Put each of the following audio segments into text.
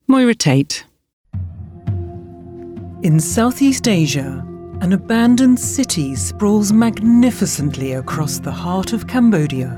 Moira Tate. In Southeast Asia, an abandoned city sprawls magnificently across the heart of Cambodia.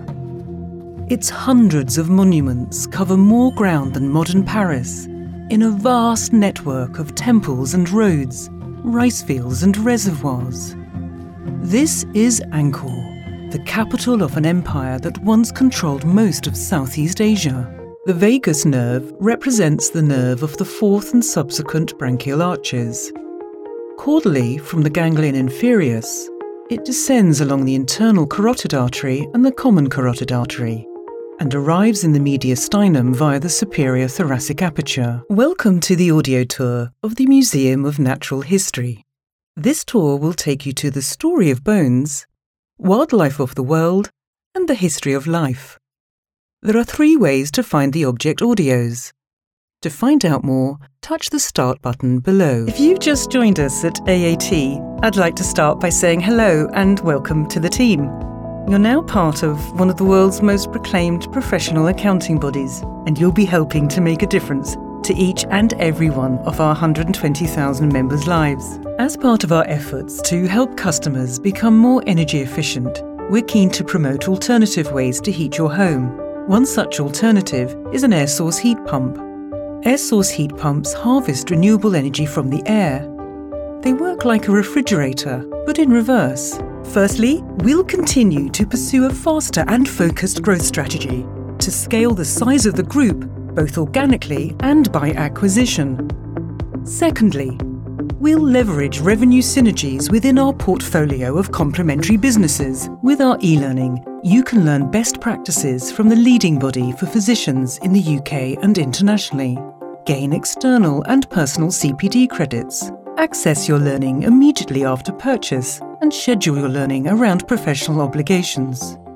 Its hundreds of monuments cover more ground than modern Paris, in a vast network of temples and roads, rice fields and reservoirs. This is Angkor, the capital of an empire that once controlled most of Southeast Asia. The vagus nerve represents the nerve of the fourth and subsequent branchial arches. Caudally from the ganglion inferius, it descends along the internal carotid artery and the common carotid artery, and arrives in the mediastinum via the superior thoracic aperture. Welcome to the audio tour of the Museum of Natural History. This tour will take you to the story of bones, wildlife of the world, and the history of life. There are 3 ways to find the object audios. To find out more, touch the Start button below. If you've just joined us at AAT, I'd like to start by saying hello and welcome to the team. You're now part of one of the world's most proclaimed professional accounting bodies, and you'll be helping to make a difference to each and every one of our 120,000 members' lives. As part of our efforts to help customers become more energy efficient, we're keen to promote alternative ways to heat your home. One such alternative is an air source heat pump. Air source heat pumps harvest renewable energy from the air. They work like a refrigerator, but in reverse. Firstly, we'll continue to pursue a faster and focused growth strategy to scale the size of the group, both organically and by acquisition. Secondly, we'll leverage revenue synergies within our portfolio of complementary businesses. With our e-learning, you can learn best practices from the leading body for physicians in the UK and internationally, gain external and personal CPD credits, access your learning immediately after purchase, and schedule your learning around professional obligations.